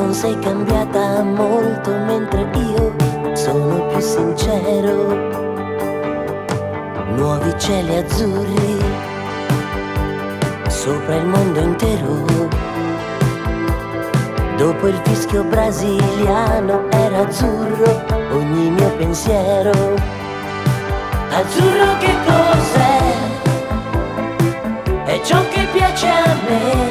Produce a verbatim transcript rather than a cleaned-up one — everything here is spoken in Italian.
non sei cambiata molto, mentre io sono più sincero. Nuovi cieli azzurri sopra il mondo intero. Dopo il fischio brasiliano era azzurro ogni mio pensiero. Azzurro che cos'è? È ciò che piace a me.